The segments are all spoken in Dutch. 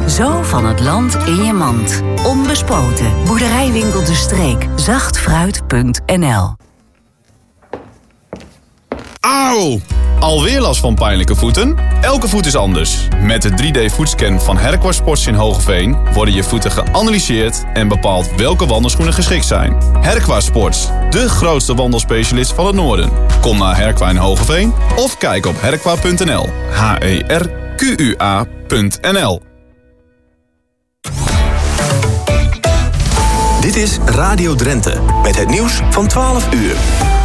Zo van het land in je mand. Onbespoten. Boerderijwinkel De Streek. Zachtfruit.nl. Auw! Alweer last van pijnlijke voeten? Elke voet is anders. Met de 3D-voetscan van Herqua Sports in Hoogeveen worden je voeten geanalyseerd en bepaald welke wandelschoenen geschikt zijn. Herqua Sports, de grootste wandelspecialist van het noorden. Kom naar Herqua in Hoogeveen of kijk op herqua.nl. HERQUA.nl. Dit is Radio Drenthe met het nieuws van 12 uur.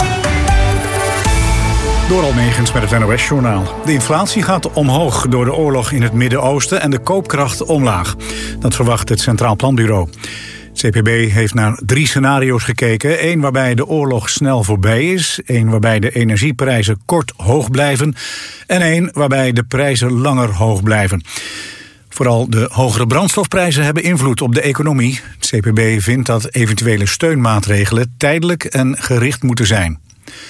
Door Almegens met het NOS-journaal. De inflatie gaat omhoog door de oorlog in het Midden-Oosten en de koopkracht omlaag. Dat verwacht het Centraal Planbureau. Het CPB heeft naar 3 scenario's gekeken. 1 waarbij de oorlog snel voorbij is. 1 waarbij de energieprijzen kort hoog blijven. En 1 waarbij de prijzen langer hoog blijven. Vooral de hogere brandstofprijzen hebben invloed op de economie. Het CPB vindt dat eventuele steunmaatregelen tijdelijk en gericht moeten zijn.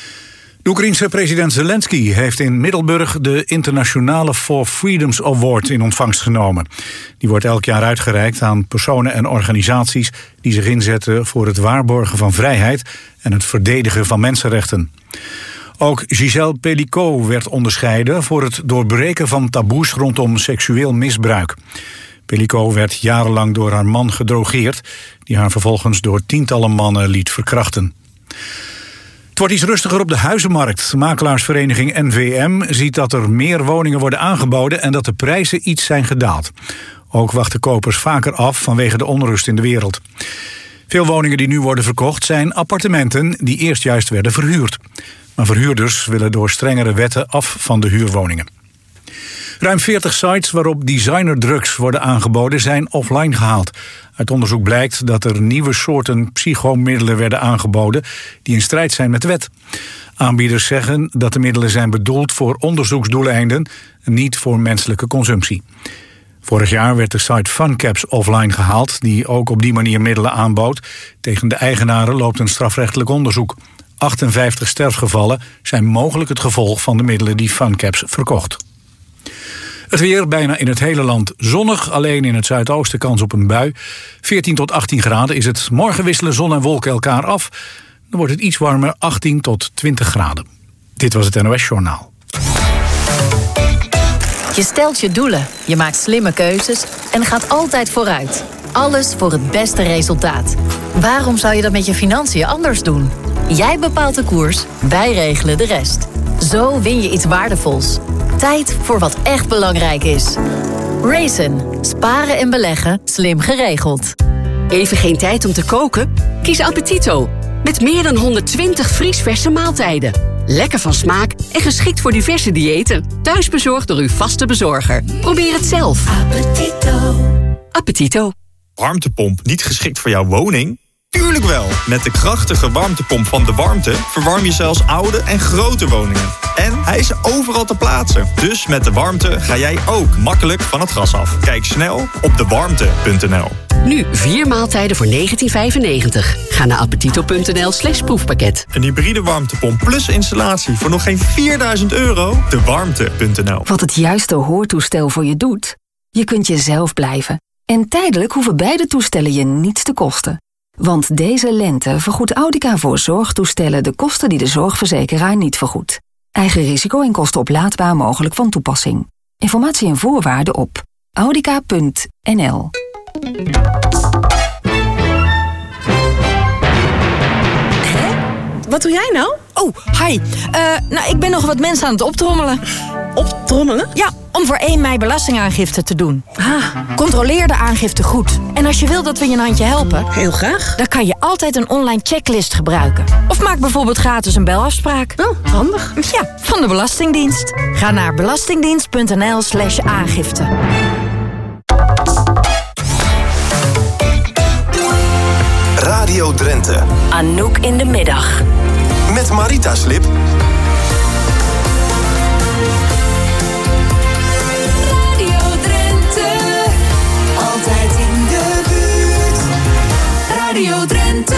De Oekraïense president Zelensky heeft in Middelburg de internationale Four Freedoms Award in ontvangst genomen. Die wordt elk jaar uitgereikt aan personen en organisaties die zich inzetten voor het waarborgen van vrijheid en het verdedigen van mensenrechten. Ook Gisèle Pelicot werd onderscheiden voor het doorbreken van taboes rondom seksueel misbruik. Pelicot werd jarenlang door haar man gedrogeerd, die haar vervolgens door tientallen mannen liet verkrachten. Het wordt iets rustiger op de huizenmarkt. Makelaarsvereniging NVM ziet dat er meer woningen worden aangeboden en dat de prijzen iets zijn gedaald. Ook wachten kopers vaker af vanwege de onrust in de wereld. Veel woningen die nu worden verkocht zijn appartementen die eerst juist werden verhuurd. Maar verhuurders willen door strengere wetten af van de huurwoningen. Ruim 40 sites waarop designerdrugs worden aangeboden zijn offline gehaald. Uit onderzoek blijkt dat er nieuwe soorten psychomiddelen werden aangeboden die in strijd zijn met de wet. Aanbieders zeggen dat de middelen zijn bedoeld voor onderzoeksdoeleinden en niet voor menselijke consumptie. Vorig jaar werd de site Funcaps offline gehaald, die ook op die manier middelen aanbood. Tegen de eigenaren loopt een strafrechtelijk onderzoek. 58 sterfgevallen zijn mogelijk het gevolg van de middelen die Funcaps verkocht. Het weer bijna in het hele land zonnig, alleen in het zuidoosten kans op een bui. 14 tot 18 graden is het. Morgen wisselen zon en wolken elkaar af. Dan wordt het iets warmer, 18 tot 20 graden. Dit was het NOS-journaal. Je stelt je doelen, je maakt slimme keuzes en gaat altijd vooruit. Alles voor het beste resultaat. Waarom zou je dat met je financiën anders doen? Jij bepaalt de koers, wij regelen de rest. Zo win je iets waardevols. Tijd voor wat echt belangrijk is. Raisin. Sparen en beleggen slim geregeld. Even geen tijd om te koken? Kies Appetito. Met meer dan 120 vriesverse maaltijden. Lekker van smaak en geschikt voor diverse diëten. Thuis bezorgd door uw vaste bezorger. Probeer het zelf. Appetito. Appetito. Warmtepomp niet geschikt voor jouw woning? Tuurlijk wel! Met de krachtige warmtepomp van De Warmte verwarm je zelfs oude en grote woningen. En hij is overal te plaatsen. Dus met De Warmte ga jij ook makkelijk van het gas af. Kijk snel op dewarmte.nl. Nu 4 maaltijden voor €19,95. Ga naar appetito.nl/proefpakket. Een hybride warmtepomp plus installatie voor nog geen €4.000? Dewarmte.nl. Wat het juiste hoortoestel voor je doet? Je kunt jezelf blijven. En tijdelijk hoeven beide toestellen je niets te kosten. Want deze lente vergoedt Audica voor zorgtoestellen de kosten die de zorgverzekeraar niet vergoedt. Eigen risico en kosten oplaadbaar mogelijk van toepassing. Informatie en voorwaarden op audica.nl. Wat doe jij nou? Oh, hi. Ik ben nog wat mensen aan het optrommelen. Optrommelen? Ja, om voor 1 mei belastingaangifte te doen. Controleer de aangifte goed. En als je wil dat we je een handje helpen... Heel graag. Dan kan je altijd een online checklist gebruiken. Of maak bijvoorbeeld gratis een belafspraak. Oh, handig. Ja, van de Belastingdienst. Ga naar belastingdienst.nl/aangifte. Radio Drenthe. Anouk in de middag. Met Marita Slip. Radio Drenthe. Altijd in de buurt. Radio Drenthe.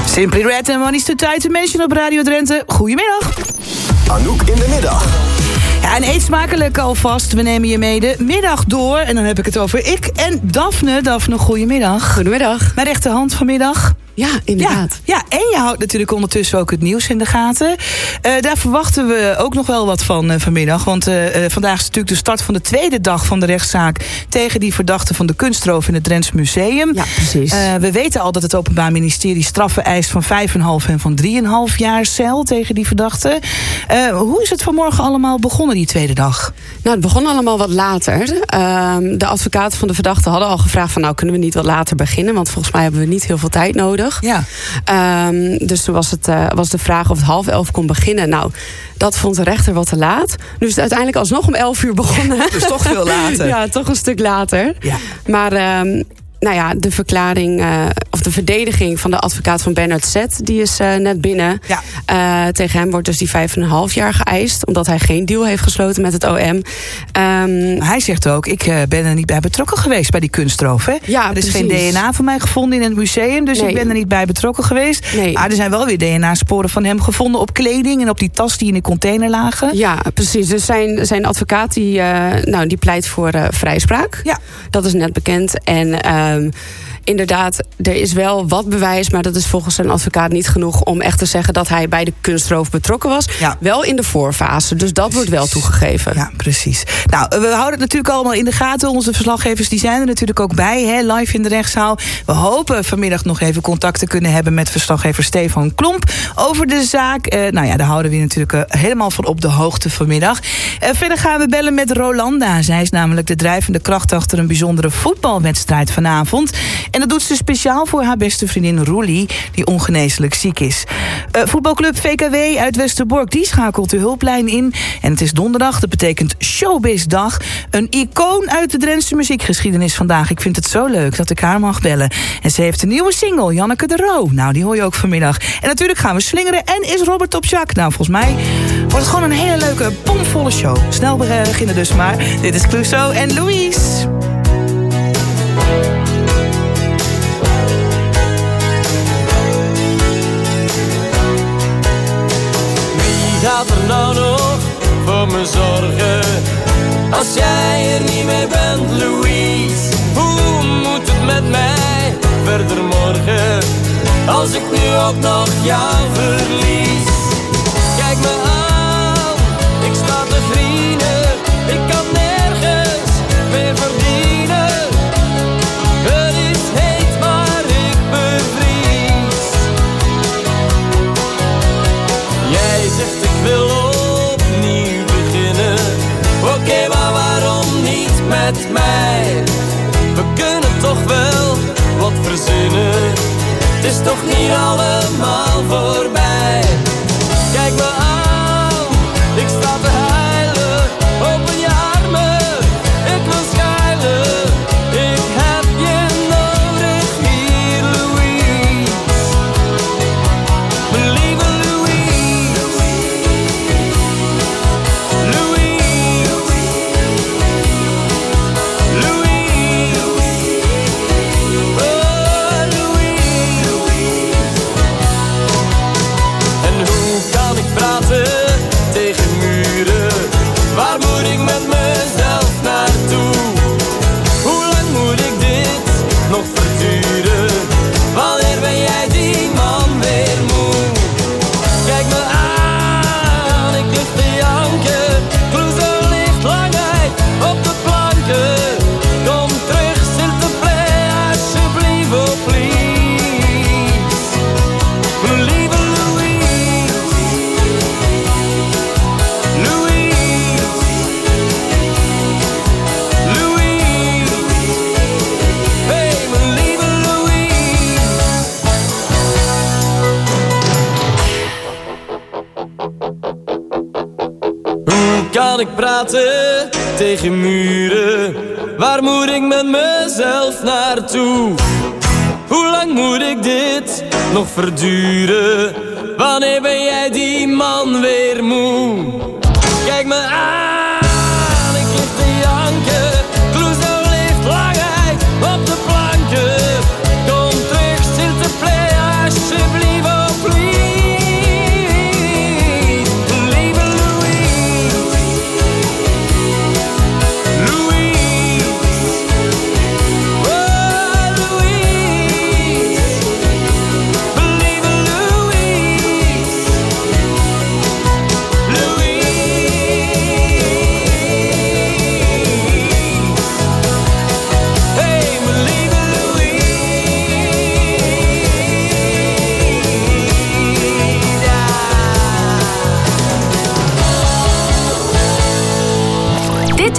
Simply Red en Money's Too Tight to Mention op Radio Drenthe. Goedemiddag. Anouk in de middag. Ja, en eet smakelijk alvast. We nemen je mee de middag door. En dan heb ik het over ik en Daphne. Daphne, goedemiddag. Goedemiddag. Mijn rechterhand vanmiddag. Ja, inderdaad. Ja, en je houdt natuurlijk ondertussen ook het nieuws in de gaten. Daar verwachten we ook nog wel wat van vanmiddag. Want vandaag is natuurlijk de start van de tweede dag van de rechtszaak tegen die verdachte van de kunstroof in het Drents Museum. Ja, precies. We weten al dat het Openbaar Ministerie straffen eist van 5,5 en van 3,5 jaar cel tegen die verdachte. Hoe is het vanmorgen allemaal begonnen, die tweede dag? Nou, het begon allemaal wat later. De advocaten van de verdachte hadden al gevraagd van, nou, kunnen we niet wat later beginnen? Want volgens mij hebben we niet heel veel tijd nodig. Ja. Dus toen was de vraag of het 10:30 kon beginnen. Nou, dat vond de rechter wat te laat. Nu is het uiteindelijk alsnog om 11:00 begonnen. Dus toch veel later. Ja, toch een stuk later. Ja. Maar nou ja, de verklaring of de verdediging van de advocaat van Bernard Zet, die is net binnen. Ja. Tegen hem wordt dus die 5,5 jaar geëist, omdat hij geen deal heeft gesloten met het OM. Hij zegt ook, ik ben er niet bij betrokken geweest bij die kunstroof. Hè? Ja, er is precies. geen DNA van mij gevonden in het museum, dus ik ben er niet bij betrokken geweest. Nee. Maar er zijn wel weer DNA-sporen van hem gevonden op kleding en op die tas die in de container lagen. Ja, precies. Dus zijn advocaat die pleit voor vrijspraak. Ja. Dat is net bekend. En inderdaad, er is wel wat bewijs, maar dat is volgens zijn advocaat niet genoeg om echt te zeggen dat hij bij de kunstroof betrokken was. Ja. Wel in de voorfase, dus dat wordt wel toegegeven. Ja, precies. Nou, we houden het natuurlijk allemaal in de gaten. Onze verslaggevers die zijn er natuurlijk ook bij, hè, live in de rechtszaal. We hopen vanmiddag nog even contact te kunnen hebben met verslaggever Stefan Klomp over de zaak. Nou ja, daar houden we je natuurlijk helemaal van op de hoogte vanmiddag. Verder gaan we bellen met Rolanda. Zij is namelijk de drijvende kracht achter een bijzondere voetbalwedstrijd vanavond. En dat doet ze speciaal voor haar beste vriendin Roelie, die ongeneeslijk ziek is. Voetbalclub VKW uit Westerbork, die schakelt de hulplijn in. En het is donderdag, dat betekent Showbizdag. Een icoon uit de Drentse muziekgeschiedenis vandaag. Ik vind het zo leuk dat ik haar mag bellen. En ze heeft een nieuwe single, Janneke de Roo. Nou, die hoor je ook vanmiddag. En natuurlijk gaan we slingeren en is Robert op Jacques. Nou, volgens mij wordt het gewoon een hele leuke, bomvolle show. Snel beginnen dus maar. Dit is Clouseau en Louise. Gaat er nou nog voor me zorgen als jij er niet meer bent, Louise? Hoe moet het met mij verder morgen als ik nu ook nog jou verlies? Kijk me aan, ik sta te grienen, ik kan nergens meer verdienen. Het is heet, maar ik bevries. Jij zegt ik wil opnieuw beginnen. Oké, maar waarom niet met mij? We kunnen toch wel wat verzinnen. Het is toch niet allemaal voorbij. Kijk me aan, ik sta te huilen. Open je armen, ik wil schuilen. Ik heb je nodig hier, Louise. Mijn lieve Louise. Louise. Louise. Oh, Louise. En hoe kan ik praten tegen muren? Waar moet ik met mezelf naartoe? Hoe lang moet ik dit nog verduren? Wanneer ben jij die man weer moe? Kijk me aan, ik lig te janken. Clouseau ligt lang uit op de planken. Kom terug, s'il te plaît, alsjeblieft, oh please. Mijn lieve Louise. Louise. Louise. Hey, mijn lieve Louise. Hoe kan ik praten tegen muren? Waar moet ik met mezelf naartoe? Hoe lang moet ik dit nog verduren? Wanneer ben jij die man weer moe? Kijk me aan, ik lig te janken. Clouseau ligt lang uit op de planken. Kom terug, s'il te plaît, alsjeblieft,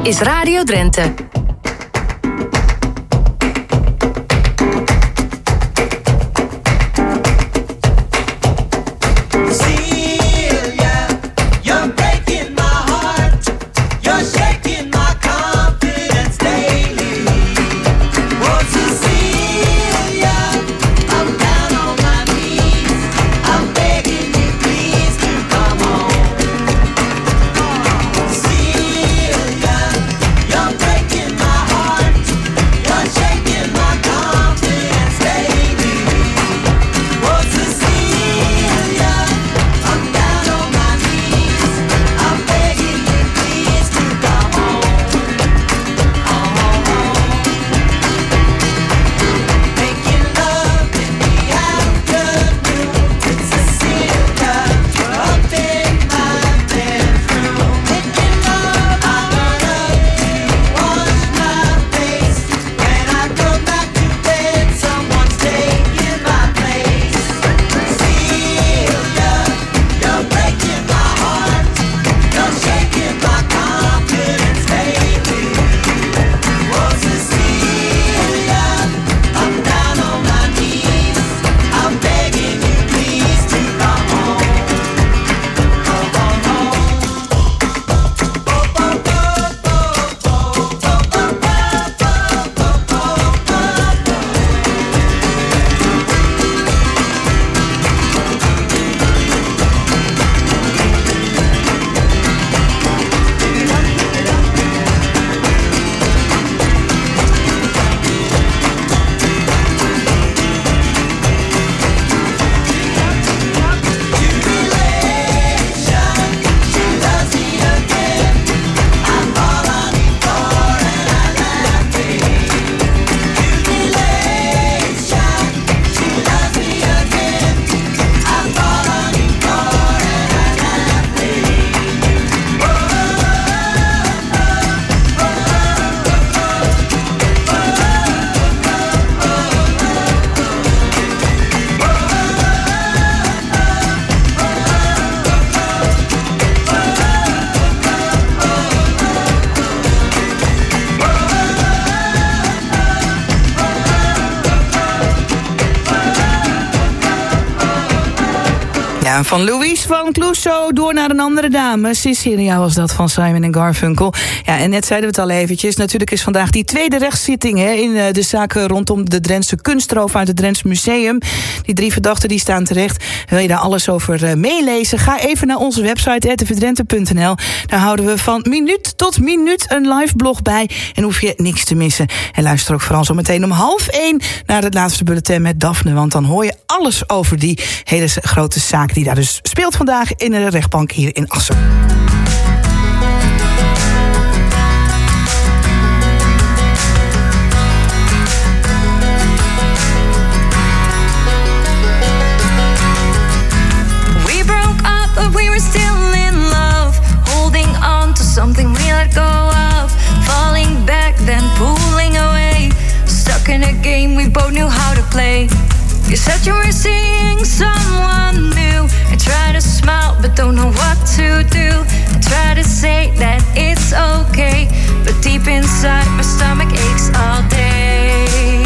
is Radio Drenthe. Ja, van Louise van Clouseau door naar een andere dame. Cecilia was dat van Simon & Garfunkel. Ja, en net zeiden we het al eventjes. Natuurlijk is vandaag die tweede rechtszitting in de zaak rondom de Drentse kunstroof uit het Drents Museum. Die 3 verdachten die staan terecht. Wil je daar alles over meelezen? Ga even naar onze website tvdrenthe.nl. Daar houden we van minuut tot minuut een live blog bij. En hoef je niks te missen. En luister ook vooral zo meteen om 12:30 naar het laatste bulletin met Daphne. Want dan hoor je alles over die hele grote zaak die daar dus speelt vandaag in de rechtbank hier in Assen. We broke up, but we were still in love. Holding on to something we let go of. Falling back, then pulling away. Stuck in a game we both knew how to play. You said you were seeing someone new. I try to smile but don't know what to do. I try to say that it's okay, but deep inside my stomach aches all day.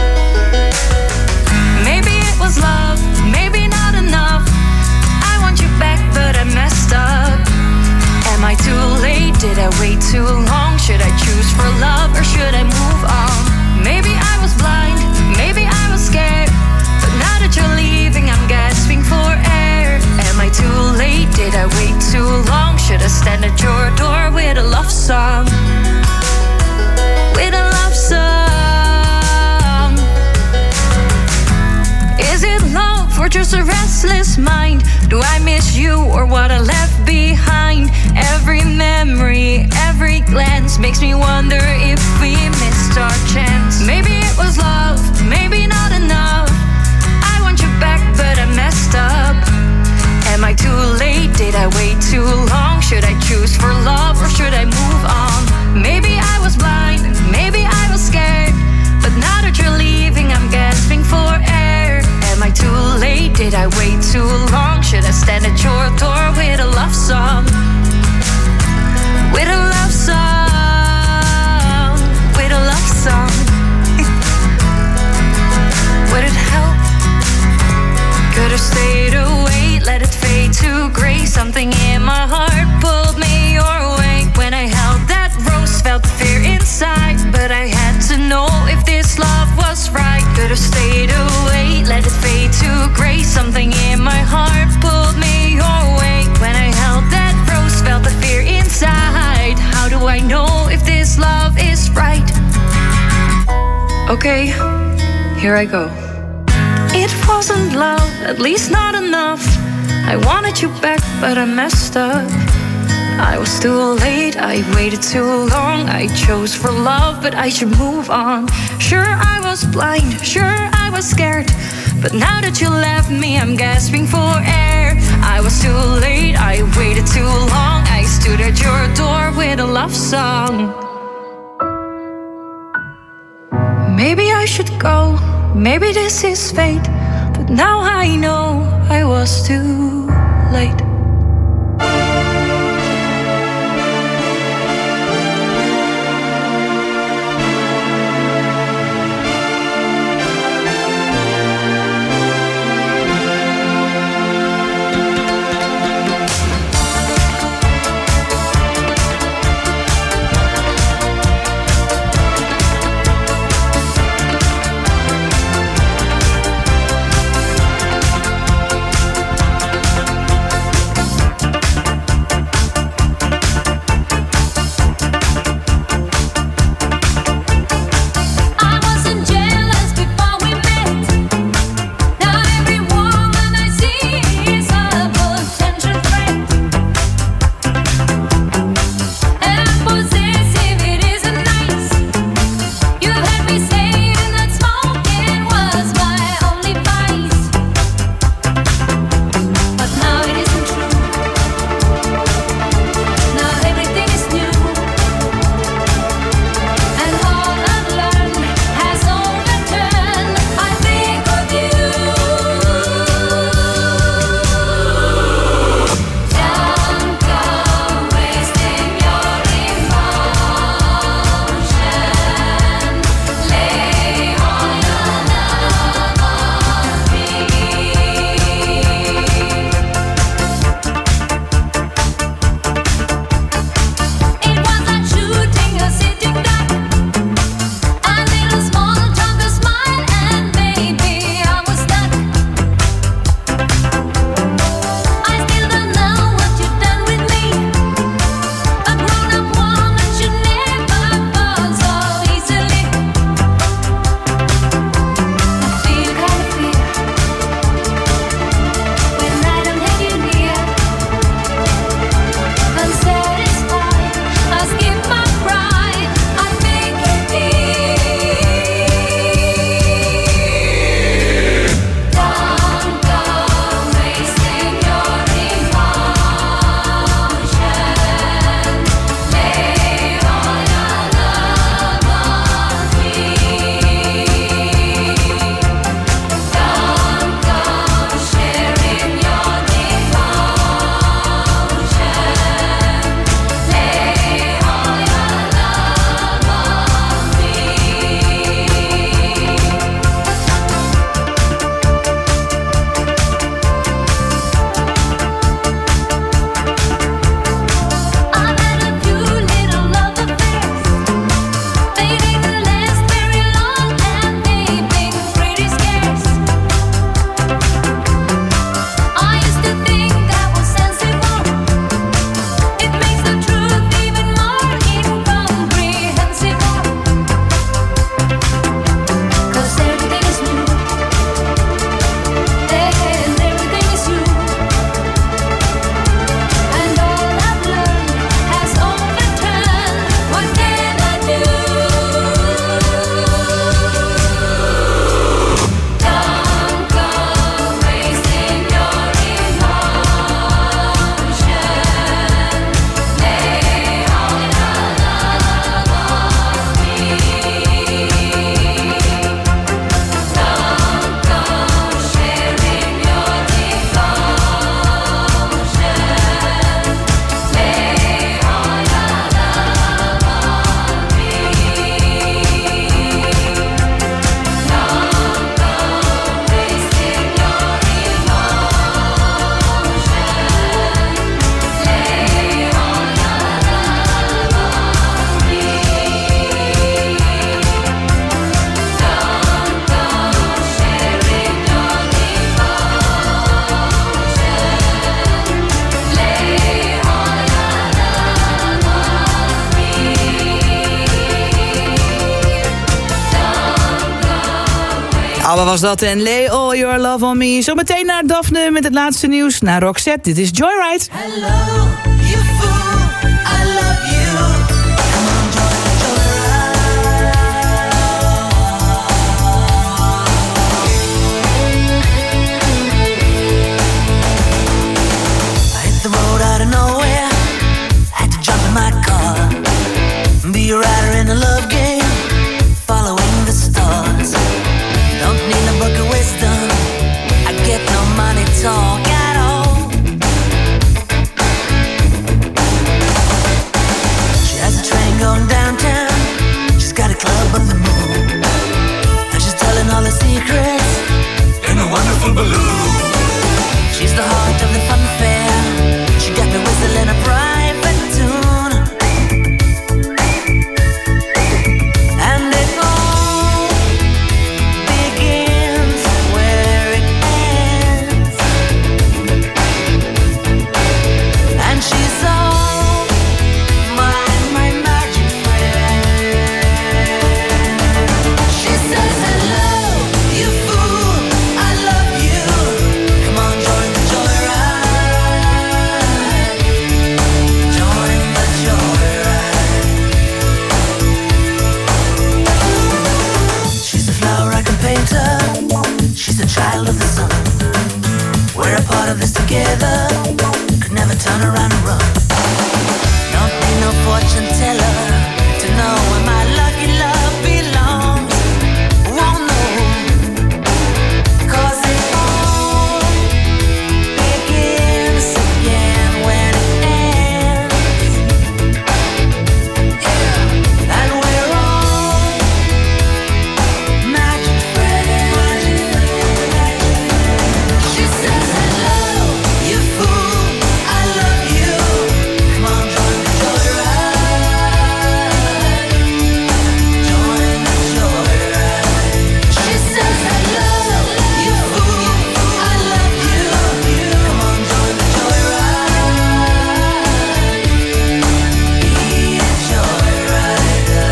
Maybe it was love, maybe not enough. I want you back but I messed up. Am I too late? Did I wait too long? Should I choose for love or should I move on? Maybe I was blind, maybe I was scared. Now that you're leaving, I'm gasping for air. Am I too late? Did I wait too long? Should I stand at your door with a love song? With a love song. Is it love or just a restless mind? Do I miss you or what I left behind? Every memory, every glance makes me wonder if we missed our chance. Maybe it was love, maybe not enough. Back, but I messed up. Am I too late? Did I wait too long? Should I choose for love or should I move on? Maybe I was blind, maybe I was scared. But now that you're leaving, I'm gasping for air. Am I too late? Did I wait too long? Should I stand at your door with a love song? With a love song. something in my heart pulled me your way. When I held that rose, felt the fear inside, but I had to know if this love was right. Could have stayed away, let it fade to gray. Something in my heart pulled me your way. When I held that rose, felt the fear inside. How do I know if this love is right? Okay, here I go. It wasn't love, at least not enough. I wanted you back, but I messed up. I was too late, I waited too long. I chose for love, but I should move on. Sure, I was blind, sure, I was scared, but now that you left me, I'm gasping for air. I was too late, I waited too long. I stood at your door with a love song. Maybe I should go, maybe this is fate, but now I know I was too late. wat was dat? En lay all your love on me. Zometeen naar Daphne met het laatste nieuws. Naar Roxette, dit is Joyride. Hello, you fool, I love you. Come on, Joyride. I hit the road out of nowhere. Had to jump in my car. Be a rider in a love game. Following the stars. Don't need a book of wisdom. I get no money talk at all. She has a train going downtown. She's got a club on the moon. And she's telling all her secrets in a wonderful balloon. She's the heart of the fun fair. She got me whistling a private tune. And it all begins where it ends. And she's all my magic friend. She says, hello, you fool, I love you. Come on, join the joyride. Join the joyride. She's a flower I can paint her. She's a child of the sun. We're a part of this together. Could never turn around and run. Don't need no fortune teller to know where my lucky love belongs. Won't know, 'cause it all begins again when it ends. Yeah, and we're all magic friends. She says, hello, you fool, I love you. Come on, join the joyride. Join the joyride. She says, hello, you fool, I love you. Come on, join the joyride. Be a joyrider.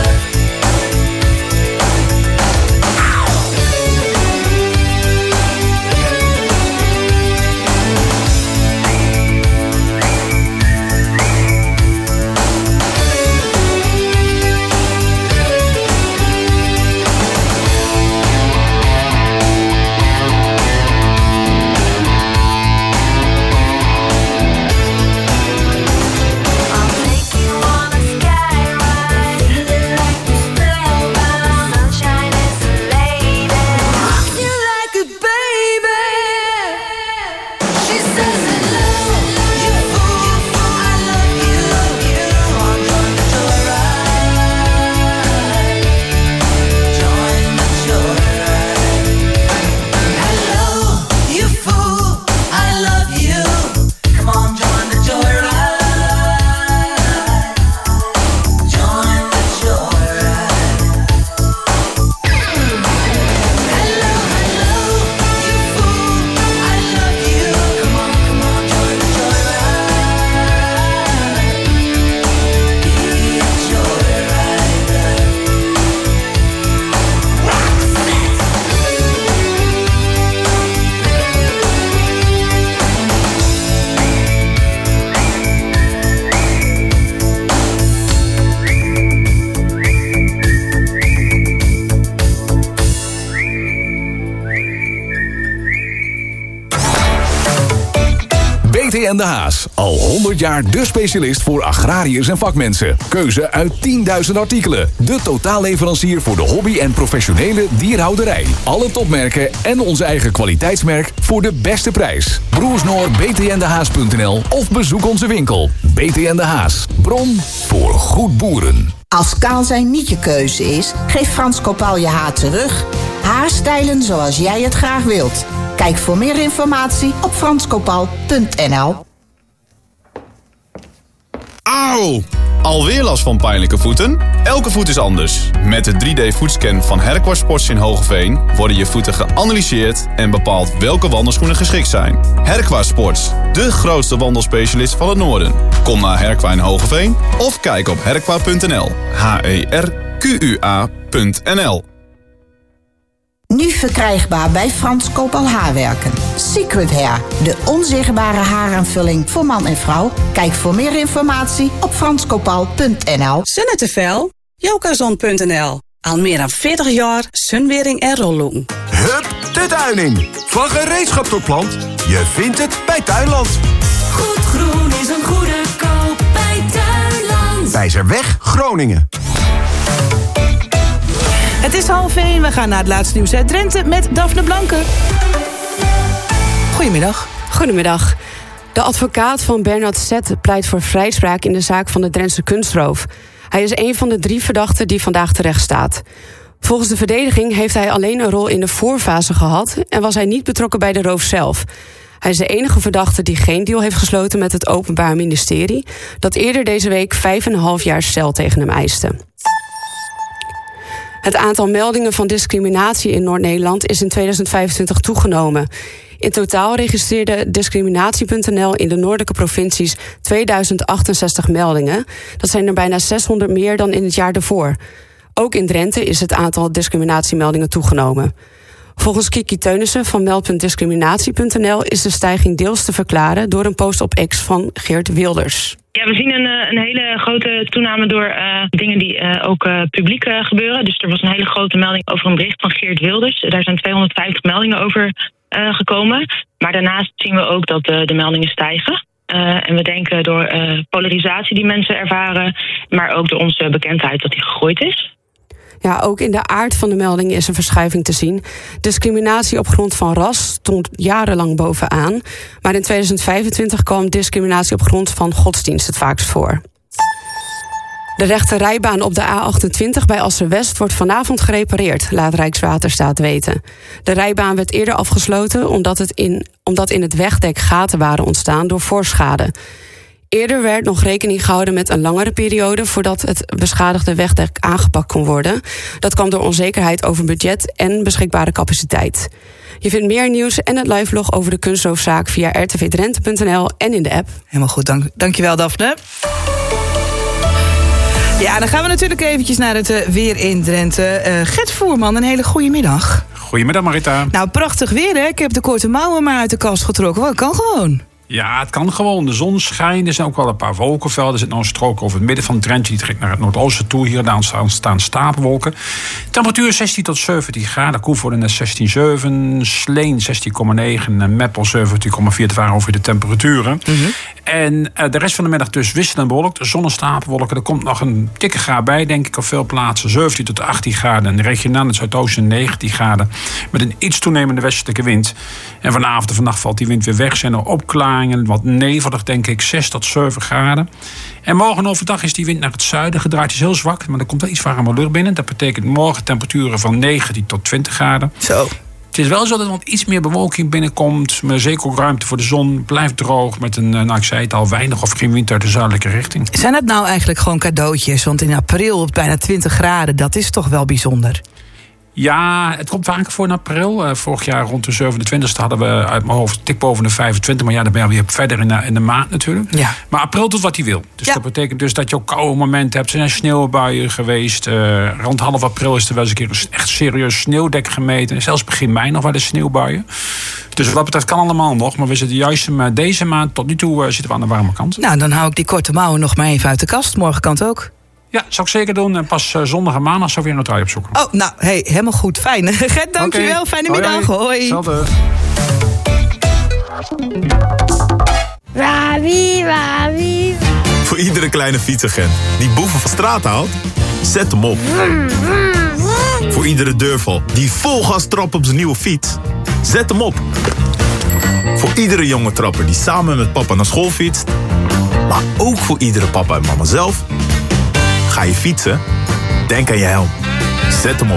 I'll take you on a sky ride, feeling like you're spellbound. Sunshine is a lady, rock you like a baby. She says, hello, you fool, I love you. Come on, join the joyride. Join the joyride. Hello, you fool, I love you. Come on, join the joyride. Join the joyride. Hello, you fool, I love you. Come on, join the joyride. Be a joyrider. BT en de Haas. Al 100 jaar de specialist voor agrariërs en vakmensen. Keuze uit 10.000 artikelen. De totaalleverancier voor de hobby- en professionele dierhouderij. Alle topmerken en onze eigen kwaliteitsmerk voor de beste prijs. Broers Noor, btndehaas.nl of bezoek onze winkel. BT en de Haas. Bron voor goed boeren. Als kaal zijn niet je keuze is, geef Frans Kopaal je haar terug. Haarstijlen zoals jij het graag wilt. Kijk voor meer informatie op franskopaal.nl. Auw! Alweer last van pijnlijke voeten? Elke voet is anders. Met de 3D-voetscan van Herkwa Sports in Hogeveen worden je voeten geanalyseerd en bepaald welke wandelschoenen geschikt zijn. Herkwa Sports, de grootste wandelspecialist van het noorden. Kom naar Herkwa in Hogeveen of kijk op herkwa.nl. herqua.nl. Nu verkrijgbaar bij Frans Kopal Haarwerken. Secret Hair, de onzichtbare haaraanvulling voor man en vrouw. Kijk voor meer informatie op franskopal.nl. Zonnetevel, jokazon.nl. Al meer dan 40 jaar zonwering en rolloen. Hup, de tuining. Van gereedschap tot plant. Je vindt het bij Tuinland. Goed groen is een goede koop bij Tuinland. Wijzerweg, Groningen. Het is 12:30. We gaan naar het laatste nieuws uit Drenthe met Daphne Blanke. Goedemiddag. Goedemiddag. De advocaat van Bernard Z. pleit voor vrijspraak in de zaak van de Drentse kunstroof. Hij is een van de 3 verdachten die vandaag terecht staat. Volgens de verdediging heeft hij alleen een rol in de voorfase gehad en was hij niet betrokken bij de roof zelf. Hij is de enige verdachte die geen deal heeft gesloten met het Openbaar Ministerie, dat eerder deze week 5,5 jaar cel tegen hem eiste. Het aantal meldingen van discriminatie in Noord-Nederland is in 2025 toegenomen. In totaal registreerde discriminatie.nl in de noordelijke provincies 2068 meldingen. Dat zijn er bijna 600 meer dan in het jaar daarvoor. Ook in Drenthe is het aantal discriminatiemeldingen toegenomen. Volgens Kiki Teunissen van meld.discriminatie.nl is de stijging deels te verklaren door een post op X van Geert Wilders. Ja, we zien een hele grote toename door dingen die ook publiek gebeuren. Dus er was een hele grote melding over een bericht van Geert Wilders. Daar zijn 250 meldingen over gekomen. Maar daarnaast zien we ook dat de meldingen stijgen. En we denken door polarisatie die mensen ervaren, maar ook door onze bekendheid dat die gegroeid is. Ja, ook in de aard van de melding is een verschuiving te zien. Discriminatie op grond van ras stond jarenlang bovenaan. Maar in 2025 kwam discriminatie op grond van godsdienst het vaakst voor. De rechte rijbaan op de A28 bij Assen-West wordt vanavond gerepareerd, laat Rijkswaterstaat weten. De rijbaan werd eerder afgesloten omdat in het wegdek gaten waren ontstaan door voorschade. Eerder werd nog rekening gehouden met een langere periode voordat het beschadigde wegdek aangepakt kon worden. Dat kwam door onzekerheid over budget en beschikbare capaciteit. Je vindt meer nieuws en het livelog over de kunstroofzaak via rtvdrenthe.nl en in de app. Helemaal goed, dankjewel Daphne. Ja, dan gaan we natuurlijk eventjes naar het weer in Drenthe. Gert Voerman, een hele goede middag. Goedemiddag Marita. Nou, prachtig weer hè. Ik heb de korte mouwen maar uit de kast getrokken. Wel, kan gewoon. Ja, het kan gewoon. De zon schijnt. Er zijn ook wel een paar wolkenvelden. Er zit nog een strook over het midden van het Drenthe. Die trekt naar het noordoosten toe. Hier en daar staan stapelwolken. Temperatuur 16 tot 17 graden. Koevoorde net 16,7. Sleen 16,9. En Meppel 17,4. Het waren over de temperaturen. Mm-hmm. En de rest van de middag dus wisselend bewolkt. Zonnestapelwolken. Er komt nog een dikke graad bij, denk ik, op veel plaatsen. 17 tot 18 graden. En regionaal in het zuidoosten 19 graden. Met een iets toenemende westelijke wind. En vanavond en vannacht valt die wind weer weg. Zijn er opklaringen. Wat nevelig, denk ik, 6 tot 7 graden. En morgen overdag is die wind naar het zuiden gedraaid. Het is heel zwak, maar er komt wel iets warmer lucht binnen. Dat betekent morgen temperaturen van 19 tot 20 graden. Zo. Het is wel zo dat er wat iets meer bewolking binnenkomt. Maar zeker ook ruimte voor de zon. Blijft droog met een, nou ik zei het al, weinig of geen wind uit de zuidelijke richting. Zijn het nou eigenlijk gewoon cadeautjes? Want in april op bijna 20 graden, dat is toch wel bijzonder. Ja, het komt vaker voor in april. Vorig jaar rond de 27e hadden we uit mijn hoofd tik boven de 25. Maar ja, dan ben je weer verder in de maand natuurlijk. Ja. Maar april doet wat hij wil. Dus dat betekent dus dat je ook koude momenten hebt. Er zijn sneeuwbuien geweest. Rond half april is er wel eens een keer een echt serieus sneeuwdek gemeten. Zelfs begin mei nog wel eens sneeuwbuien. Dus wat betreft kan allemaal nog. Maar we zitten juist deze maand, tot nu toe zitten we aan de warme kant. Nou, dan hou ik die korte mouwen nog maar even uit de kast. Morgen kan het ook. Ja, zou ik zeker doen. En pas zondag en maandag zou ik weer een trui opzoeken. Oh, nou, helemaal goed. Fijn. Gert, dankjewel. Okay. Fijne middag. Hoi. Hetzelfde. Voor iedere kleine fietsagent die boeven van straat haalt, zet hem op. Voor iedere deurval die vol gas trapt op zijn nieuwe fiets, zet hem op. Voor iedere jonge trapper die samen met papa naar school fietst, maar ook voor iedere papa en mama zelf. Ga je fietsen? Denk aan je helm. Zet hem op.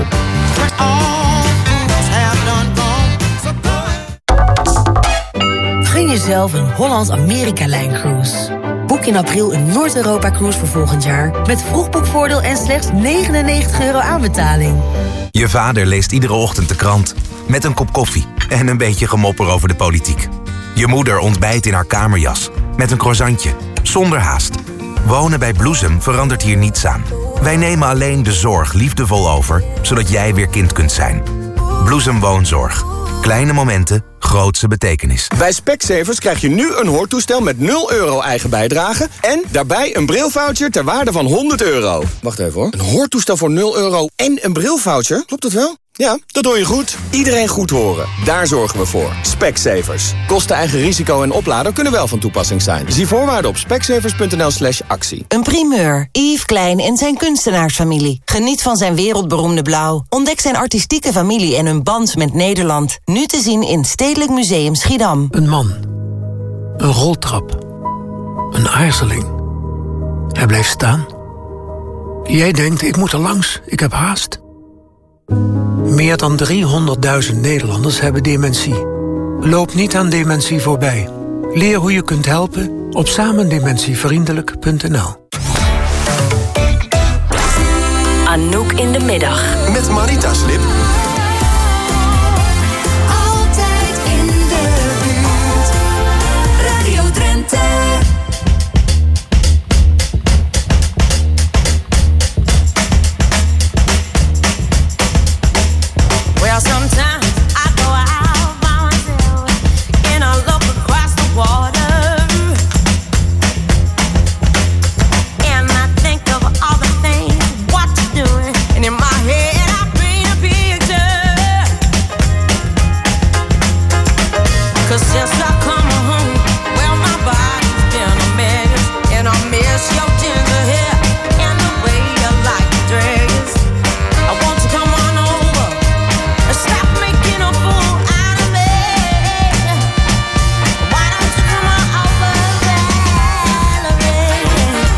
Gun jezelf een Holland-Amerika-lijn-cruise. Boek in april een Noord-Europa-cruise voor volgend jaar met vroegboekvoordeel en slechts €99 aanbetaling. Je vader leest iedere ochtend de krant met een kop koffie en een beetje gemopper over de politiek. Je moeder ontbijt in haar kamerjas met een croissantje, zonder haast. Wonen bij Bloesem verandert hier niets aan. Wij nemen alleen de zorg liefdevol over, zodat jij weer kind kunt zijn. Bloesem Woonzorg. Kleine momenten, grootse betekenis. Bij Specsavers krijg je nu een hoortoestel met €0 eigen bijdrage... en daarbij een brilvoucher ter waarde van €100. Wacht even hoor. Een hoortoestel voor €0 en een brilvoucher? Klopt dat wel? Ja, dat hoor je goed. Iedereen goed horen. Daar zorgen we voor. Specsavers. Kosten, eigen risico en oplader kunnen wel van toepassing zijn. Zie voorwaarden op specsavers.nl/actie. Een primeur. Yves Klein en zijn kunstenaarsfamilie. Geniet van zijn wereldberoemde blauw. Ontdek zijn artistieke familie en hun band met Nederland. Nu te zien in Stedelijk Museum Schiedam. Een man. Een roltrap. Een aarzeling. Hij blijft staan. Jij denkt, ik moet er langs. Ik heb haast. Meer dan 300.000 Nederlanders hebben dementie. Loop niet aan dementie voorbij. Leer hoe je kunt helpen op samendementievriendelijk.nl. Anouk in de middag. Met Marita Slip. Altijd in de buurt. Radio Drenthe. Well, sometimes I go out by myself and I look across the water, and I think of all the things what you're doing, and in my head I paint a picture. 'Cause since I come home, well, my body's been a mess, and I miss your ginger hair and the way you like to dress. I want you to come on over. Stop making a fool out of me. Why don't you come on over, Valerie?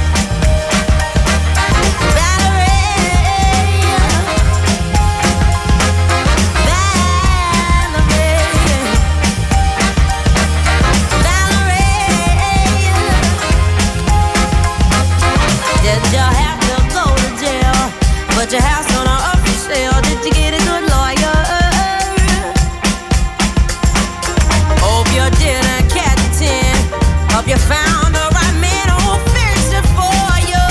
Did you have to go to jail? Put your house on a up for sale. Did you get a good lawyer? Hope you didn't catch a 10. Hope you found the right man who'll fix it for you.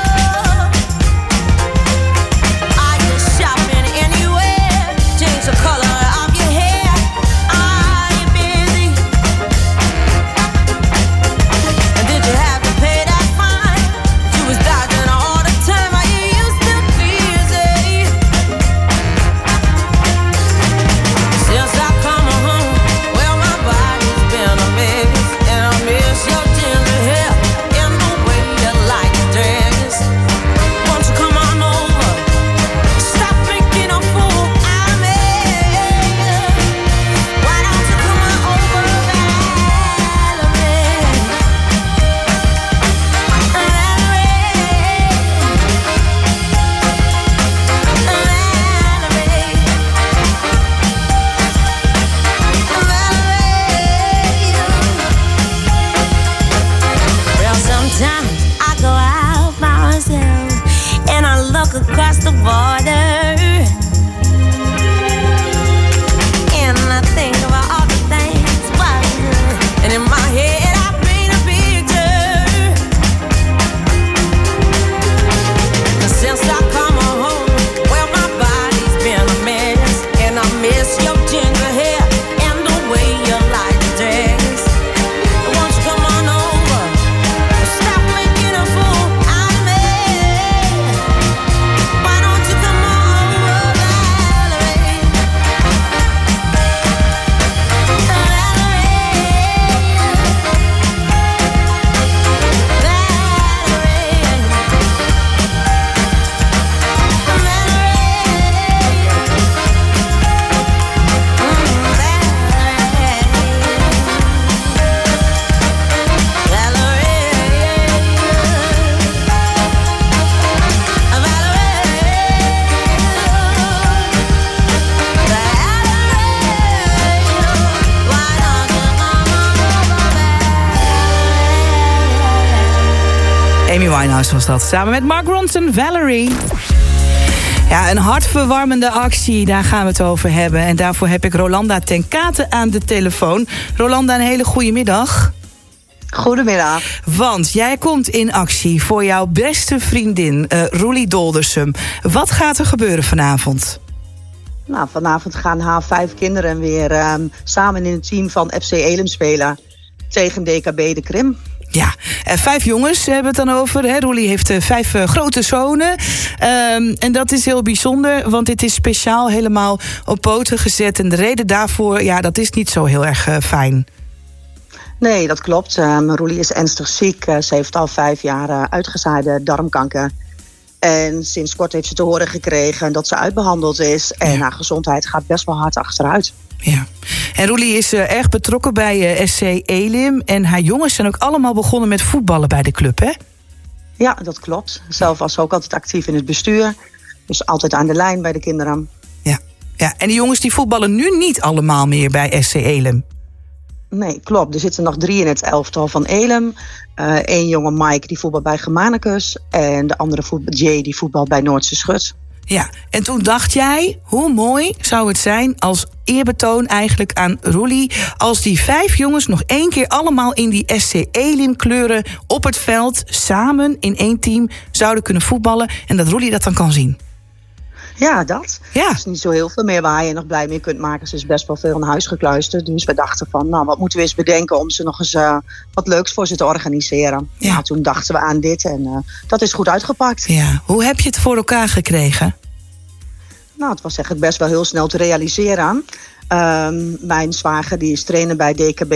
Are you shopping anywhere? Change the color of your hair. Are you busy? And did you have to pay that fine? You was dodging all the time. Are you used to busy? Since I come home, well, my body's been a mess, and I miss your ginger hair and the way you like to dress. Won't you come on over? Stop making a fool out of me. Why don't you come on over, Well, sometimes I go out by myself and I look across the border, and I think about all the things what I do. And in my head I paint a picture. 'Cause since I come home, well, my body's been a mess, and I miss your ginger hair and the way you like to dress. Won't you come on over? Stop making a fool out of me. Why don't you come on over, Valerie? Amy Winehouse was dat, samen met Mark Ronson, Valerie. Ja, een hartverwarmende actie, daar gaan we het over hebben. En daarvoor heb ik Rolanda ten Kate aan de telefoon. Rolanda, een hele goede middag. Goedemiddag. Want jij komt in actie voor jouw beste vriendin, Roelie Doldersum. Wat gaat er gebeuren vanavond? Nou, vanavond gaan haar 5 kinderen weer samen in het team van FC Elim spelen tegen DKB de Krim. Ja, 5 jongens hebben we het dan over. Hè? Roelie heeft 5 grote zonen. En dat is heel bijzonder, want dit is speciaal helemaal op poten gezet. En de reden daarvoor, ja, dat is niet zo heel erg fijn. Nee, dat klopt. Roelie is ernstig ziek. Ze heeft al 5 jaar uitgezaaide darmkanker. En sinds kort heeft ze te horen gekregen dat ze uitbehandeld is. En haar gezondheid gaat best wel hard achteruit. Ja. En Roelie is erg betrokken bij SC Elim. En haar jongens zijn ook allemaal begonnen met voetballen bij de club, hè? Ja, dat klopt. Zelf was ze ook altijd actief in het bestuur. Dus altijd aan de lijn bij de kinderen. Ja. En die jongens die voetballen nu niet allemaal meer bij SC Elim. Nee, klopt. Er zitten nog 3 in het elftal van Elim. 1 jongen, Mike, die voetbalt bij Germanicus. En de andere Jay, die voetbalt bij Noordse Schut. Ja, en toen dacht jij, hoe mooi zou het zijn als eerbetoon eigenlijk aan Roelie, als die 5 jongens nog 1 keer allemaal in die SC Elim kleuren op het veld samen in 1 team zouden kunnen voetballen en dat Roelie dat dan kan zien. Ja, dat. Er is niet zo heel veel meer waar je nog blij mee kunt maken. Ze is best wel veel in huis gekluisterd. Dus we dachten van, nou, wat moeten we eens bedenken om ze nog eens wat leuks voor ze te organiseren. Ja. Nou, toen dachten we aan dit en dat is goed uitgepakt. Ja. Hoe heb je het voor elkaar gekregen? Nou, het was eigenlijk best wel heel snel te realiseren. Mijn zwager, die is trainer bij DKB.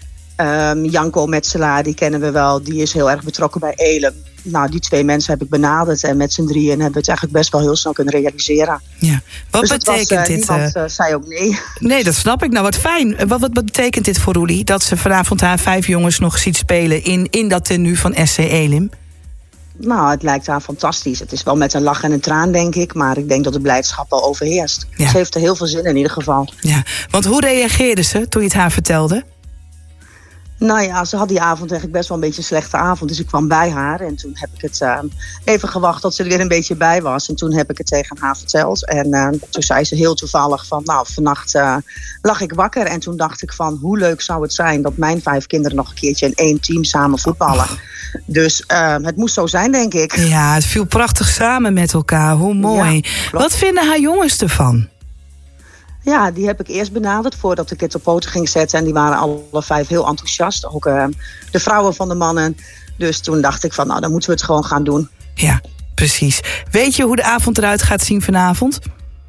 Janko Metselaar, die kennen we wel. Die is heel erg betrokken bij Elim. Nou, die 2 mensen heb ik benaderd. En met z'n 3 hebben we het eigenlijk best wel heel snel kunnen realiseren. Ja. Wat dus betekent dit? Niemand zei ook nee. Nee, dat snap ik. Nou, wat fijn. Wat betekent dit voor Roelie? Dat ze vanavond haar 5 jongens nog ziet spelen in dat tenue van SC Elim? Nou, het lijkt haar fantastisch. Het is wel met een lach en een traan, denk ik. Maar ik denk dat de blijdschap wel overheerst. Ja. Ze heeft er heel veel zin in ieder geval. Ja, want hoe reageerde ze toen je het haar vertelde? Nou ja, ze had die avond eigenlijk best wel een beetje een slechte avond. Dus ik kwam bij haar en toen heb ik het even gewacht tot ze er weer een beetje bij was. En toen heb ik het tegen haar verteld. En toen zei ze heel toevallig van, nou, vannacht lag ik wakker. En toen dacht ik van, hoe leuk zou het zijn dat mijn 5 kinderen nog een keertje in 1 team samen voetballen. Dus het moest zo zijn, denk ik. Ja, het viel prachtig samen met elkaar. Hoe mooi. Ja, wat vinden haar jongens ervan? Ja, die heb ik eerst benaderd voordat ik het op poten ging zetten. En die waren alle 5 heel enthousiast. Ook de vrouwen van de mannen. Dus toen dacht ik van, nou, dan moeten we het gewoon gaan doen. Ja, precies. Weet je hoe de avond eruit gaat zien vanavond?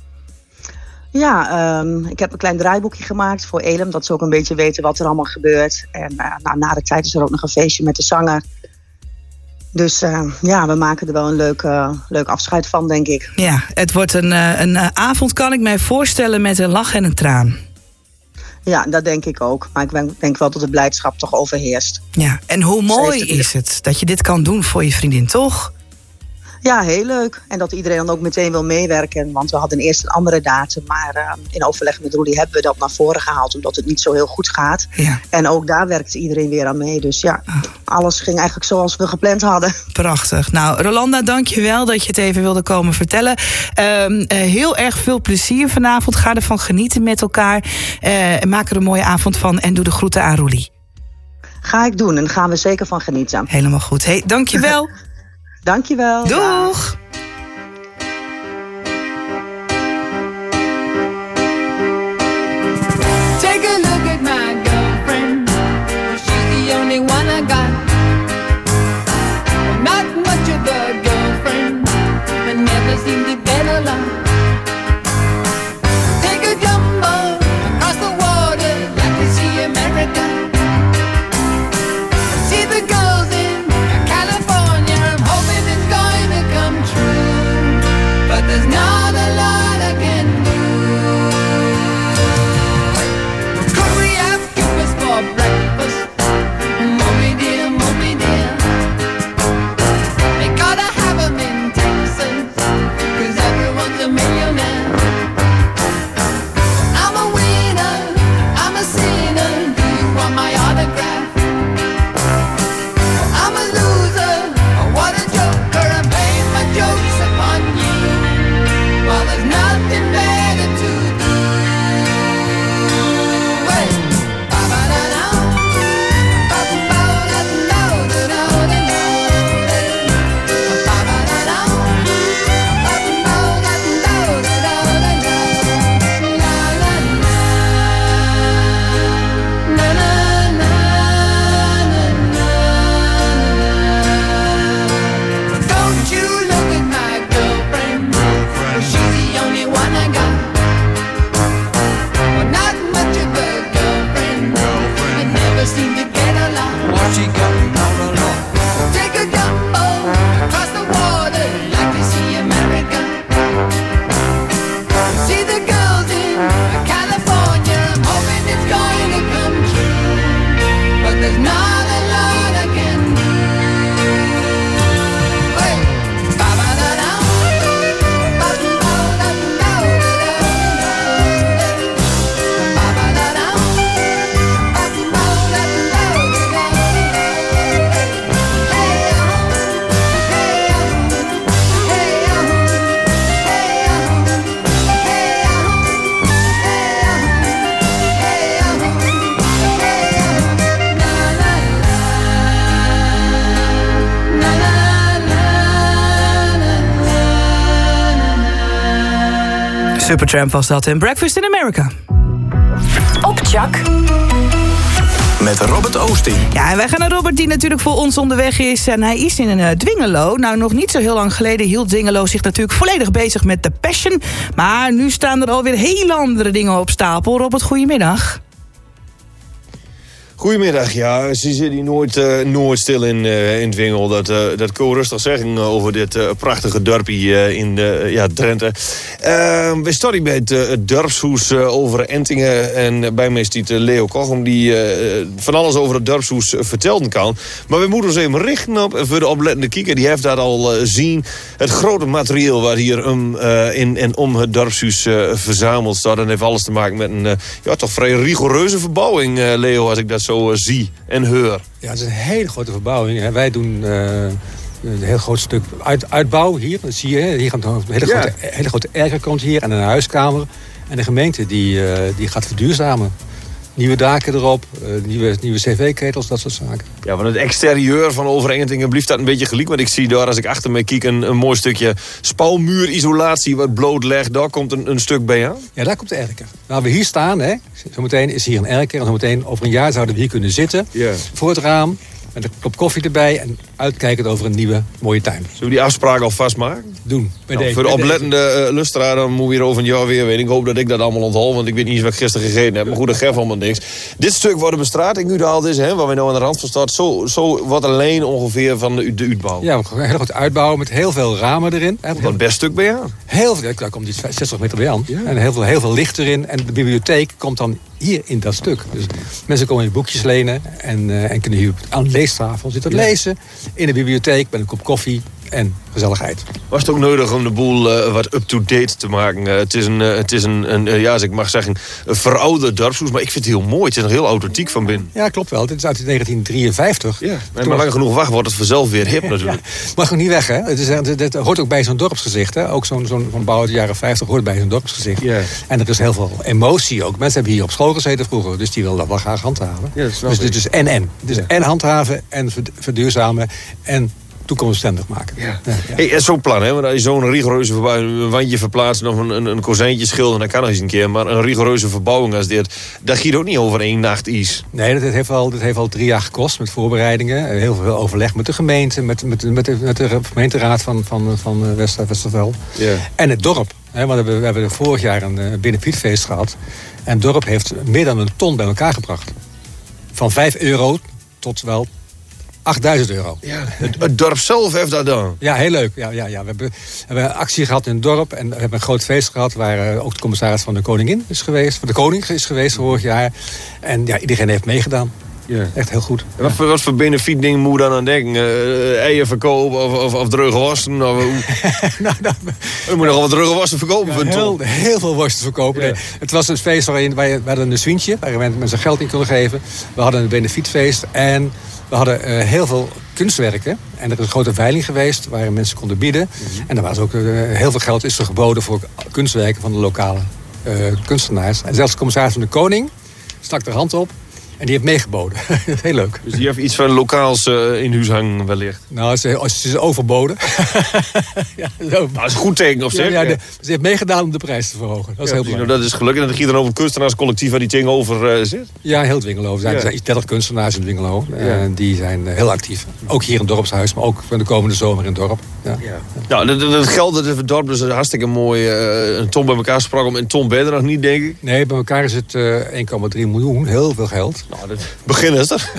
Ja, ik heb een klein draaiboekje gemaakt voor Elim. Dat ze ook een beetje weten wat er allemaal gebeurt. En na de tijd is er ook nog een feestje met de zanger. Dus ja, we maken er wel een leuk afscheid van, denk ik. Ja, het wordt een avond, kan ik mij voorstellen, met een lach en een traan. Ja, dat denk ik ook. Maar ik denk wel dat de blijdschap toch overheerst. Ja, en hoe mooi is het dat je dit kan doen voor je vriendin, toch? Ja, heel leuk. En dat iedereen dan ook meteen wil meewerken. Want we hadden eerst een andere datum. Maar in overleg met Roelie hebben we dat naar voren gehaald. Omdat het niet zo heel goed gaat. Ja. En ook daar werkte iedereen weer aan mee. Dus ja, alles ging eigenlijk zoals we gepland hadden. Prachtig. Nou, Rolanda, dank je wel dat je het even wilde komen vertellen. Heel erg veel plezier vanavond. Ga ervan genieten met elkaar. Maak er een mooie avond van. En doe de groeten aan Roelie. Ga ik doen en daar gaan we zeker van genieten. Helemaal goed. Hey, dank je wel. Dankjewel. Doeg! Take a look at my girlfriend. She's the only one I got. Not much of a girlfriend, but never seemed to get along. Take a jumbo across the water, like to see America. See the girls in California, I'm hoping it's going to come true. Supertramp was dat en Breakfast in America. Op Chak. Met Robert Oosting. Ja, en wij gaan naar Robert, die natuurlijk voor ons onderweg is. En hij is in Dwingelo. Nou, nog niet zo heel lang geleden hield Dwingelo zich natuurlijk volledig bezig met de Passion. Maar nu staan er alweer hele andere dingen op stapel. Robert, goedemiddag. Goedemiddag, ja. Ze zit hier nooit stil in Dwingel. Dat kan je rustig zeggen over dit prachtige dorpje in Drenthe. We staan hier bij het dorpshoes over Entingen. En bij mij zit Leo Kochem die van alles over het dorpshoes vertellen kan. Maar we moeten ons even richten op, voor de oplettende kijker, die heeft dat al zien. Het grote materieel waar hier in en om het dorpshuis verzameld staat. En heeft alles te maken met een toch vrij rigoureuze verbouwing, Leo, als ik dat zo zie en hoor. Ja, het is een hele grote verbouwing. Hè. Wij doen een heel groot stuk uitbouw hier. Dat zie je. Hier gaat een hele grote erker komt hier en een huiskamer. En de gemeente die gaat verduurzamen. Nieuwe daken erop, nieuwe cv-ketels, dat soort zaken. Ja, want het exterieur van Overentingen blijft dat een beetje gelijk. Want ik zie daar, als ik achter me kijk, een mooi stukje spouwmuurisolatie wat bloot legt. Daar komt een stuk bij aan. Ja, daar komt de erker. Nou, we hier staan, hè. Zometeen is hier een erker. En zometeen over een jaar zouden we hier kunnen zitten. Yeah. Voor het raam. Met een kop koffie erbij en uitkijkend over een nieuwe mooie tuin. Zullen we die afspraak al vastmaken? Doen. Voor de oplettende luisteraar, dan moeten we hier over een jaar weer weten. Ik hoop dat ik dat allemaal onthal, want ik weet niet eens wat ik gisteren gegeten heb. Maar goed, dat geeft allemaal niks. Dit stuk waar de bestrating uitgehaald is, waar we nou aan de rand van staan, zo wat alleen ongeveer van de uitbouw. Ja, een hele grote uitbouw met heel veel ramen erin. Wat best stuk bij aan. Heel veel, daar komt iets 60 meter bij aan. Ja. En heel veel licht erin. En de bibliotheek komt dan hier in dat stuk. Dus mensen komen hier boekjes lenen en kunnen hier aan de leestafel zitten lezen. In de bibliotheek met een kop koffie en gezelligheid. Was het ook nodig om de boel wat up-to-date te maken? Het is een als ik mag zeggen, een verouderd dorpshoes. Maar ik vind het heel mooi. Het is nog heel authentiek van binnen. Ja, klopt wel. Dit is uit 1953. Ja, maar lang genoeg wacht wordt het vanzelf weer hip natuurlijk. Ja, mag ook niet weg, hè? Het hoort ook bij zo'n dorpsgezicht, hè? Ook zo'n bouw uit de jaren 50 hoort bij zo'n dorpsgezicht. Ja. En er is heel veel emotie ook. Mensen hebben hier op school gezeten vroeger, dus die willen dat wel graag handhaven. Ja, dus dit is en. Dus en handhaven en verduurzamen en toekomstbestendig maken. Ja. Hey, zo'n plan, hè? Want als je zo'n rigoureuze verbouwing, een wandje verplaatsen of een kozijntje schilderen, dat kan nog eens een keer. Maar een rigoureuze verbouwing als dit, dat gaat ook niet over 1 nacht iets. Nee, dat heeft al 3 jaar gekost met voorbereidingen. Heel veel overleg met de gemeente, met de gemeenteraad van Westerveld. Ja. En het dorp. Hè? Want we hebben vorig jaar een benefietfeest gehad. En het dorp heeft meer dan 1 ton bij elkaar gebracht. Van €5 tot wel €8.000. Ja, het dorp zelf heeft dat dan? Ja, heel leuk. Ja. We hebben een actie gehad in het dorp en we hebben een groot feest gehad waar ook de commissaris van de koningin is geweest. Van de koning is geweest vorig jaar. En ja, iedereen heeft meegedaan. Ja. Echt heel goed. En wat voor benefietding moet je dan aan denken? Eieren verkopen of droge worsten? We moeten nog wat droge worsten verkopen. Heel veel worsten verkopen. Ja. Nee, het was een feest waarin wij hadden een zwientje, waar mensen geld in konden geven. We hadden een benefietfeest en we hadden heel veel kunstwerken. En er is een grote veiling geweest waar mensen konden bieden. Mm-hmm. En er was ook heel veel geld is er geboden voor kunstwerken van de lokale kunstenaars. En zelfs de commissaris van de koning stak er hand op. En die heeft meegeboden. Heel leuk. Dus die heeft iets van lokaals in huis hangen wellicht? Nou, ze is overboden. Ja, dat is een goed teken of zeg? Ja, ze heeft meegedaan om de prijs te verhogen. Dat is heel belangrijk. Dat is gelukkig. En dat gaat dan over een kunstenaarscollectief waar die tegenover zit? Ja, heel Dwingelo. Er zijn 30 kunstenaars in Dwingelo. Die zijn heel actief. Ook hier in het dorpshuis, maar ook van de komende zomer in het dorp. Ja. Nou, dat geld dat het dorp dus hartstikke mooi een ton bij elkaar sprak om. En ton ben je er nog niet, denk ik? Nee, bij elkaar is het 1,3 miljoen. Heel veel geld. Nou, dat begin is er.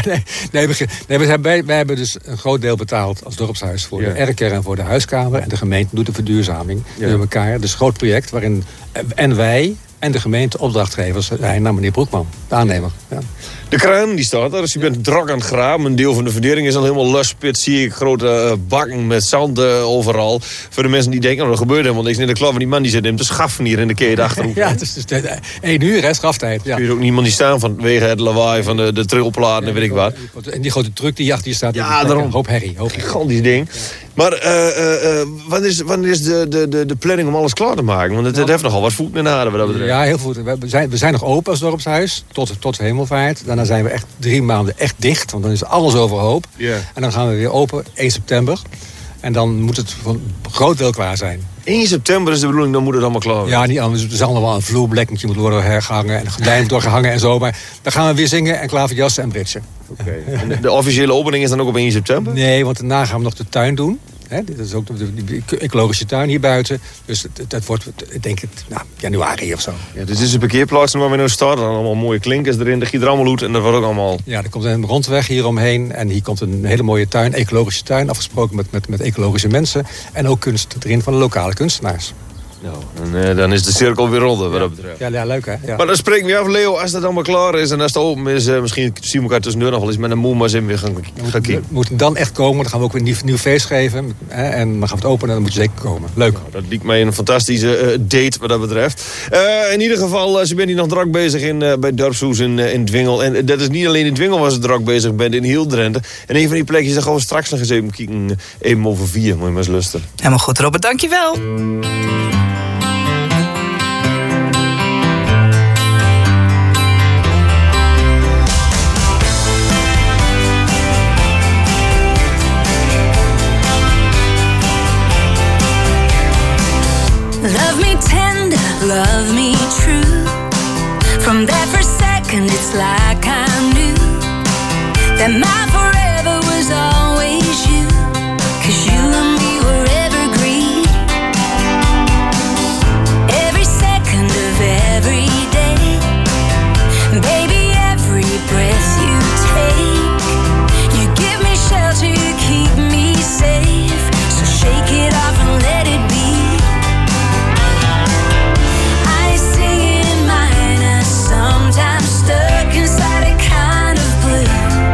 Wij hebben dus een groot deel betaald als dorpshuis voor de erker en voor de huiskamer. En de gemeente doet de verduurzaming met elkaar. Dus een groot project waarin en wij en de gemeente opdrachtgevers zijn naar meneer Broekman, de aannemer. Ja. De kraan die staat daar, dus je bent drak aan het graven. Een deel van de verdering is al helemaal luspit. Zie ik grote bakken met zand overal. Voor de mensen die denken, er gebeurt helemaal niks. Nee, de klap van die man die zit hem te schaffen hier in de keer achterhoek. Ja, het is dus 1 uur, hè, schaftijd. Ja. Kun je ook niemand die staan vanwege het lawaai van de trilplaten en weet ik wat. En die grote truck die achter je staat. Ja, daarom. Een hoop herrie. Gigantisch ding. Ja. Maar wanneer is de planning om alles klaar te maken? Want het heeft nogal wat voet in de aarde wat dat betreft. Ja, heel goed. We zijn nog open als dorpshuis tot hemelvaart. Daarna zijn we echt 3 maanden echt dicht, want dan is alles overhoop. Yeah. En dan gaan we weer open 1 september. En dan moet het van groot deel klaar zijn. 1 september is de bedoeling, dan moet het allemaal klaar worden. Ja, niet anders. Er zal nog wel een vloerblekkentje moeten worden hergehangen. En een gordijn moet doorgehangen en zo. Maar dan gaan we weer zingen en klaverjassen en britsen. Oké. En de officiële opening is dan ook op 1 september? Nee, want daarna gaan we nog de tuin doen. Dit is ook de ecologische tuin hier buiten. Dus dat wordt, ik denk het, januari of zo. Ja, dus dit is een parkeerplaats waar we nu staan. Dan allemaal mooie klinkers erin, de giedrammelhoed en dat wordt ook allemaal... Ja, er komt een rondweg hier omheen. En hier komt een hele mooie tuin, ecologische tuin. Afgesproken met ecologische mensen. En ook kunst erin van de lokale kunstenaars. Nou, en dan is de cirkel weer rond, wat dat betreft. Ja, leuk hè? Ja. Maar dan spreken we af, Leo, als dat allemaal klaar is en als het open is, misschien zien we elkaar tussendoor nog wel eens met een moe in weer gaan kijken. We moeten dan echt komen, dan gaan we ook weer een nieuw feest geven. En dan gaan we het openen en dan moet je zeker komen. Leuk. Nou, dat lijkt mij een fantastische date wat dat betreft. In ieder geval, ze bent hier nog druk bezig bij het dorpshuis in Dwingel. En dat is niet alleen in Dwingel waar ze druk bezig bent, in heel Drenthe. En een van die plekjes, daar gaan we straks nog eens even kijken, even over 4, moet je maar eens lusten. Helemaal goed, Robert, dankjewel. Love me tender, love me true. From that first second, it's like I knew that my forever was always you. 'Cause you and me were evergreen. Every second of every day, baby, every breath you take, you give me shelter, you keep me safe. So shake it off and let it be. Sometimes stuck inside a kind of blue.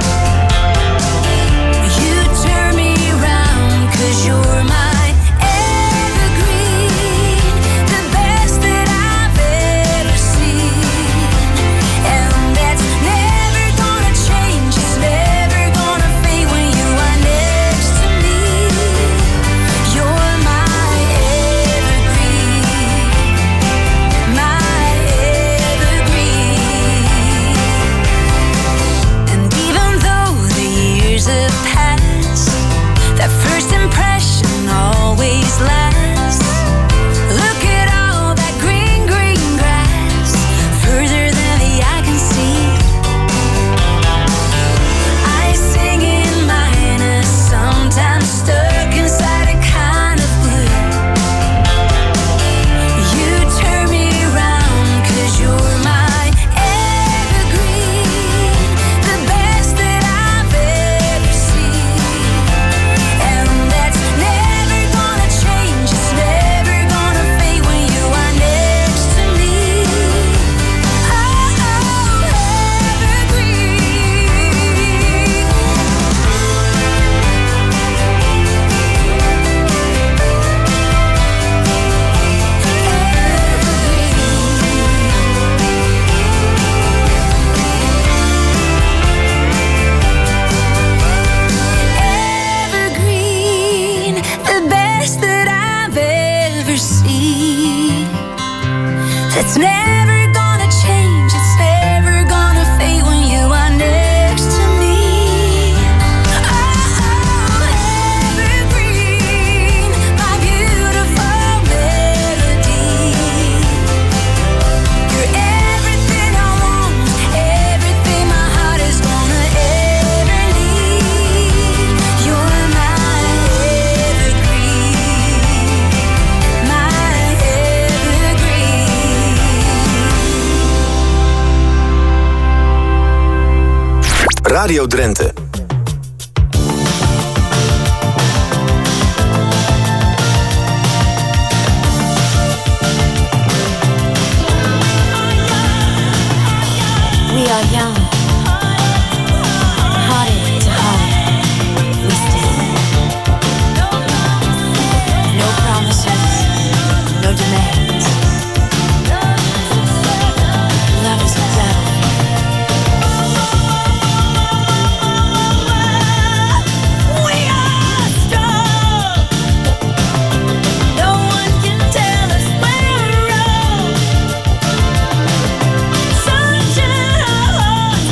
You turn me around 'cause you're my evergreen, the best that I've ever seen. And that's never gonna change, it's never gonna fade when you are next to me. You're my evergreen, my have passed, that first impression always lasts. Look at all that green, green grass, further than the eye can see. I sing in minor, sometimes stuck inside a kind of blue. You turn me around 'cause you're my evergreen, the best that I've ever seen. And that's never gonna change, it's never gonna fade when you are next to me. Oh, evergreen, the best that I've ever seen. That's never gonna change, it's never gonna fade when you are next to me. Oh, evergreen, my beautiful melody. You're everything I want, everything my heart is gonna ever need. You're my evergreen, my evergreen. Radio Drenthe. We are young, hearted to heart, we stand. No promises, no demands. Love is a battle. We are strong. No one can tell us we're wrong. Sunshine.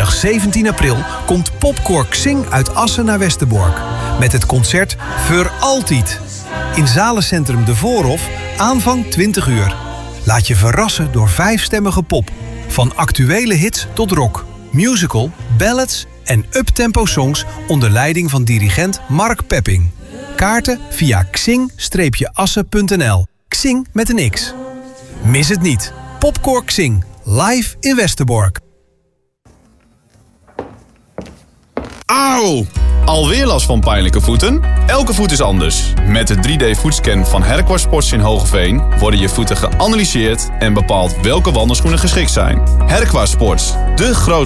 Vrijdag 17 april komt Popkoor Xing uit Assen naar Westerbork. Met het concert Voor Altijd. In Zalencentrum De Voorhof, aanvang 20 uur. Laat je verrassen door 5-stemmige pop. Van actuele hits tot rock, musical, ballads en uptempo songs onder leiding van dirigent Mark Pepping. Kaarten via xing-assen.nl. Xing met een X. Mis het niet. Popkoor Xing, live in Westerbork. Auw! Alweer last van pijnlijke voeten? Elke voet is anders. Met de 3D-voetscan van Herkwas Sports in Hogeveen worden je voeten geanalyseerd en bepaald welke wandelschoenen geschikt zijn. Herkwas Sports, de grootste